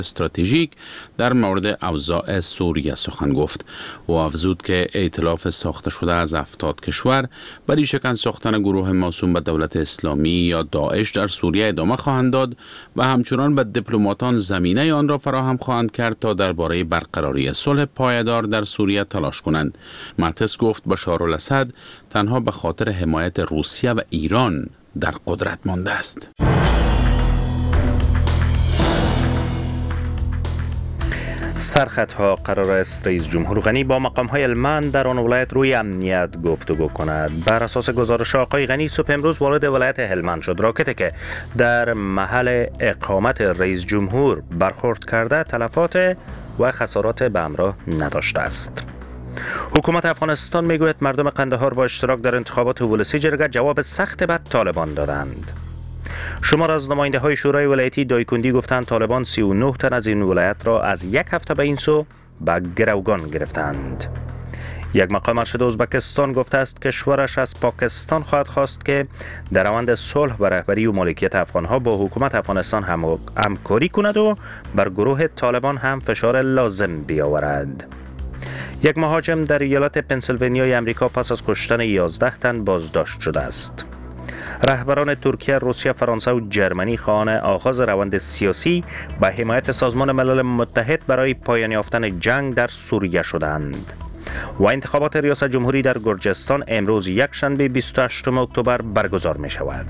استراتژیک در مورد اوضاع سوریه سخن گفت و افزود که ائتلاف ساخته شده از 70 کشور برای شکن ساختن گروه موسوم به دولت اسلامی یا داعش در سوریه ادامه خواهند داد و همچنان به دیپلماتان زمینه آن را فراهم خواهند کرد تا درباره برقراری صلح پایدار در سوریه تلاش کنند. ماتس گفت بشار الاسد تنها به خاطر حمایت روسیه و ایران در قدرت مانده است. سرخطها قرار است رئیس جمهور غنی با مقام‌های هلمند در آن ولایت روی امنیت گفتگو کند. بر اساس گزارش آقای غنی صبح امروز وارد ولایت هلمند شد. راکتی که در محل اقامت رئیس جمهور برخورد کرده تلفات و خسارات به همراه نداشته است. حکومت افغانستان میگوید مردم قندهار با اشتراک در انتخابات ولسی جرگه جواب سخت به طالبان دادند. شمار از نماینده های شورای ولایتی دایکندی گفتند طالبان 39 تن از این ولایت را از یک هفته به این سو به گروگان گرفتند. یک مقام ارشد ازبکستان گفته است کشورش از پاکستان خواهد خواست که در روند صلح و رهبری و مالکیت افغانها با حکومت افغانستان همکاری کند و بر گروه طالبان هم فشار لازم بیاورد. یک مهاجم در ایالت پنسیلوانیای امریکا پس از کشتن 11 تن بازداشت شده است. رهبران ترکیه، روسیه، فرانسه و جرمنی خواهان آغاز روند سیاسی به حمایت سازمان ملل متحد برای پایان یافتن جنگ در سوریه شدند. و انتخابات ریاست جمهوری در گرجستان امروز یکشنبه 28 اکتبر برگزار می شود.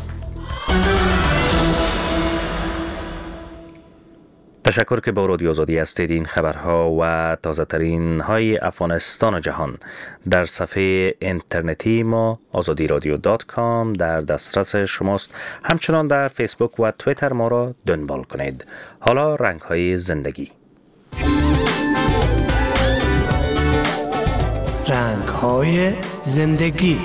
تشکر که با رادیو آزادی هستید. این خبرها و تازه ترین های افغانستان و جهان در صفحه اینترنتی ما azadiradyo.com در دسترس شماست. همچنان در فیسبوک و توییتر ما را دنبال کنید. حالا رنگ های زندگی. رنگ های زندگی.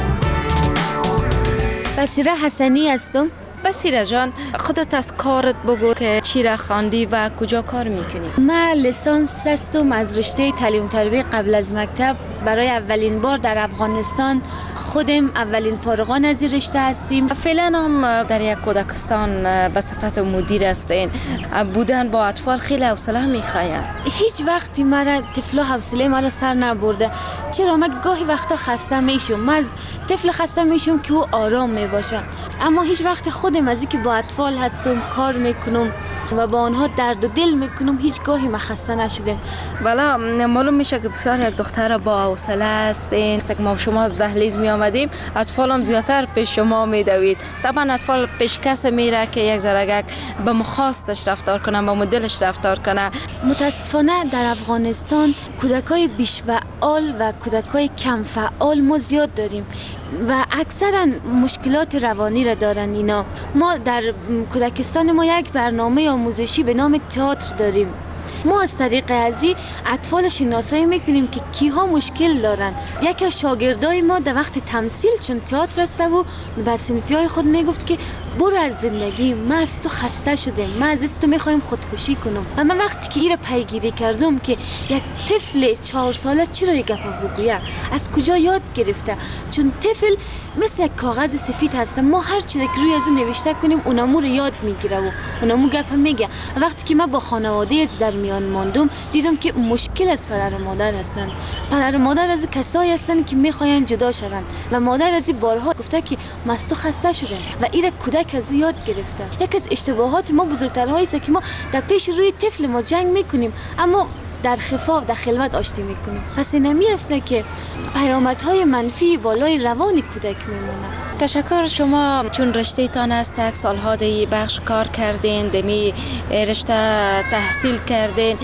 بصیره حسنی هستم. بصیره جان، خودت از کارت بگو که چی را خواندی و کجا کار میکنی؟ من لیسانس هستم از رشته تعلیم تربیت قبل از مکتب. برای اولین بار در افغانستان خودم اولین فارغان از این رشته هستیم. فعلا هم در یک کودکستان به صفت مدیر هستین. بودن با اطفال خیلی حوصله میخواید. هیچ وقتی مرا طفلا حوصله مرا سر نبرده. چرا من گاهی وقتا خسته میشم. من از طفل خسته میشم که او آرام میباشه. اما هیچ وقت خودم از اینکه با اطفال هستم کار میکنم و با آنها درد و دل میکنم هیچ گاهی من خسته نشدم. والا معلوم میشه که بسیار یک دختر با حوصله هستین. ما شما از دهلیز می آمدیم اطفال هم زیادتر پیش شما میدوید. طبعا اطفال پیش کس میره که یک ذره به مخواستش رفتار کنه، با مدلش رفتار کنه. متاسفانه در افغانستان کودکای بیش فعال و کودکای کم فعال ما زیاد داریم و اکثرا مشکلات روانی را دارن اینا. ما در کودکستان ما یک برنامه آموزشی به نام تئاتر داریم. ما از طریق ازی اطفال شناسایی میکنیم که کیها مشکل دارن. یکی از شاگردای ما در وقت تمثیل چون تئاتر رسته و به صنفیای خود میگفت که برو از زندگی، من از تو خسته شدم، من از تو میخوایم خودکشی کنم. و من وقتی که ایره پیگیری کردم که یک طفل 4 ساله چرا یک گپ بگویه، از کجا یاد گرفته، چون طفل مثل یک کاغذ سفید هست، ما هر چیزی که روی از اون نوشته کنیم اونمو رو یاد میگیره و اونمو گپ میگه. وقتی که من با خانواده از در میان ماندم دیدم که مشکل از پدر و مادر هستن. پدر و مادر از کسایی هستن که میخواین جدا شوند و مادر از بارها گفته که من از تو خسته شدم و ایره کودک از یاد گرفته. یک از اشتباهات ما بزرگترهایی است که ما در پیش روی طفل ما جنگ میکنیم اما در خفا و در خلوت آشتی میکنیم. پس اینمی است که پیامدهای منفی بالای روان کودک میمونه. تشکر. شما چون رشته تان است یک سالها دی بخش کار کردین، دمی رشته تحصیل کردین،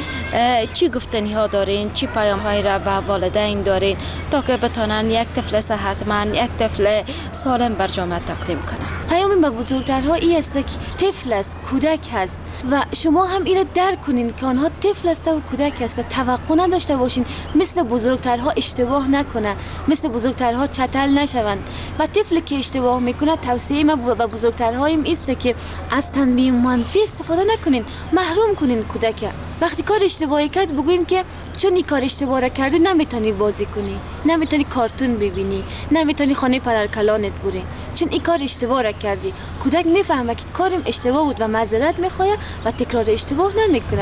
چی گفتنی ها دارین، چی پیام های را به والدین دارین تا که بتانن یک طفل صحتمند، یک طفل سالم بر جامعه تقدیم کنن؟ پیام به بزرگترها این است که طفل است، کودک هست و شما هم این را درک کنین که آنها طفل است و کودک است. توقع نداشته باشین مثل بزرگترها اشتباه نکنه، مثل بزرگترها چتل نشوند. و طفل که اشتباه میکنه توصیه ما به بزرگترها این است که از تنبیه منفی استفاده نکنین، محروم کنین کودک. وقتی کار اشتباهی کرد بگوین که چون این کار اشتباه کردی نمیتونی بازی کنی، نمیتونی کارتون ببینی، نمیتونی خانه پدرکلانت بری، چون این کار اشتباه کردی. دیگه. کودک میفهمه که کارم اشتباه بود و معذرت میخواد و تکرار اشتباه نمیکنه.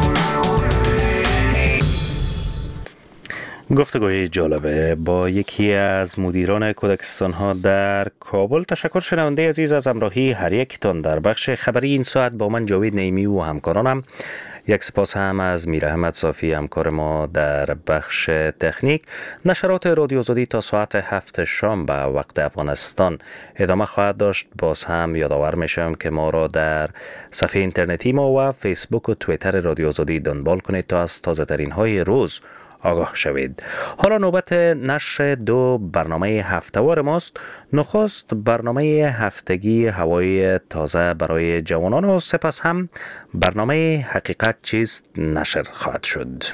گفتگوی جالبه با یکی از مدیران کودکستان ها در کابل. تشکر شنونده عزیز از همراهی هر یکتان در بخش خبری این ساعت با من جاوید نعیمی و همکارانم. یک سپاس هم از میر احمد صافی همکار ما در بخش تکنیک. نشرات رادیو آزادی تا ساعت 7 شام به وقت افغانستان ادامه خواهد داشت. باز هم یادآور میشم که ما را در صفحه اینترنتی ما و فیسبوک و توییتر رادیو آزادی دنبال کنید تا از تازه ترین های روز آگاه شوید. حالا نوبت نشر 2 برنامه هفته‌وار ماست. نخست برنامه هفتگی هوای تازه برای جوانان و سپس هم برنامه حقیقت چیست نشر خواهد شد.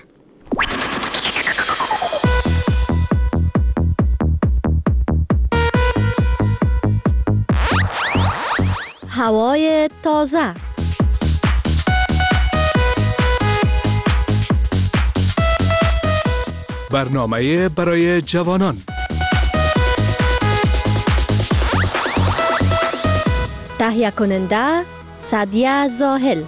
هوای تازه. برنامه برای جوانان. تهیه کننده سعدیه زاهل.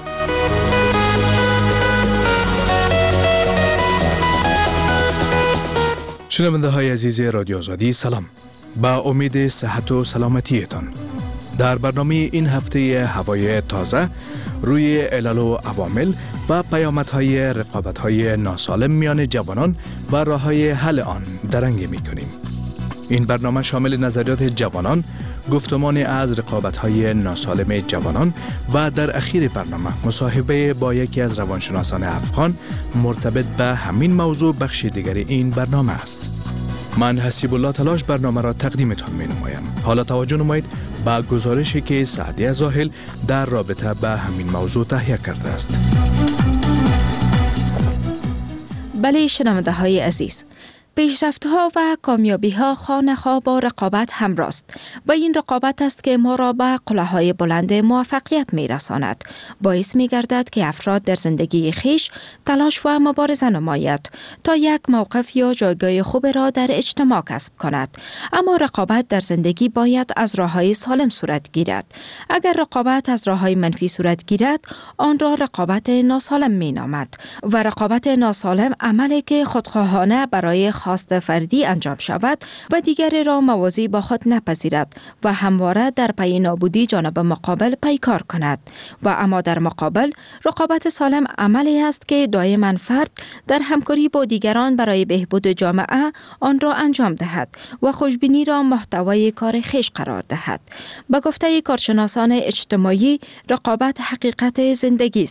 شنونده های عزیز رادیو آزادی سلام. با امید صحت و سلامتیتان. در برنامه این هفته هوای تازه روی علل و عوامل و پیامدهای رقابت‌های ناسالم میان جوانان و راه‌های حل آن درنگ می‌کنیم. این برنامه شامل نظریات جوانان، گفتمان از رقابت‌های ناسالم جوانان و در اخیر برنامه مصاحبه با یکی از روانشناسان افغان مرتبط به همین موضوع بخش دیگر این برنامه است. من حسیب الله تلاش برنامه را تقدیمتان می‌نمایم. حالا توجه نمایید به گزارشی که سعدیه زاهل در رابطه به همین موضوع تهیه کرده است. بله شنونده های عزیز، پیشرفت‌ها و کامیابی‌ها خانه‌ها با رقابت همراه است و این رقابت است که ما را به قله‌های بلند موفقیت می‌رساند. باعث می‌گردد که افراد در زندگی خویش تلاش و مبارزه نماید تا یک موقف یا جایگاه خوب را در اجتماع کسب کند. اما رقابت در زندگی باید از راه‌های سالم صورت گیرد. اگر رقابت از راه‌های منفی صورت گیرد، آن را رقابت ناسالم می‌نامد و رقابت ناسالم عملی که خودخواهانه برای خواست فردی انجام شود و دیگری را موازی با خود نپذیرد و همواره در پی نابودی جانب مقابل پیکار کند. و اما در مقابل رقابت سالم عملی است که دائما فرد در همکاری با دیگران برای بهبود جامعه آن را انجام دهد و خوشبینی را محتوای کار خویش قرار دهد. به گفته کارشناسان اجتماعی، رقابت حقیقت زندگی است